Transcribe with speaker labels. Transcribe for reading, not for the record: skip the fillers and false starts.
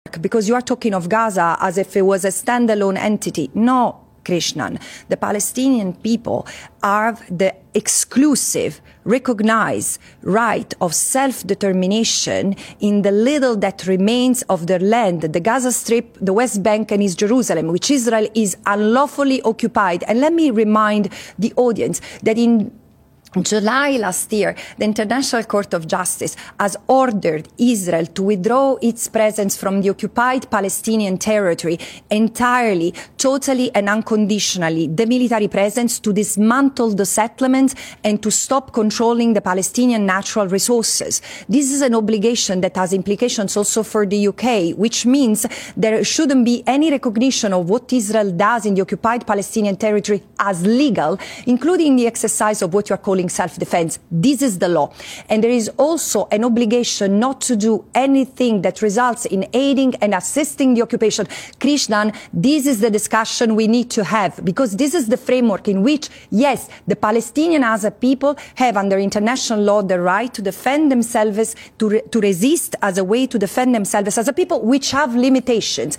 Speaker 1: because you are talking of Gaza as if it was a standalone entity. No, Krishnan. The Palestinian people have the exclusive, recognized right of self-determination in the little that remains of their land, the Gaza Strip, the West Bank and East Jerusalem, which Israel is unlawfully occupied. And let me remind the audience that in July last year, the International Court of Justice has ordered Israel to withdraw its presence from the occupied Palestinian territory entirely, totally and unconditionally, the military presence, to dismantle the settlements and to stop controlling the Palestinian natural resources. This is an obligation that has implications also for the UK, which means there shouldn't be any recognition of what Israel does in the occupied Palestinian territory as legal, including the exercise of what you are calling self-defense. This is the law. And there is also an obligation not to do anything that results in aiding and assisting the occupation. Krishnan, this is the discussion we need to have, because this is the framework in which, yes, the Palestinians as a people have under international law the right to defend themselves, to resist as a way to defend themselves as a people, which have limitations.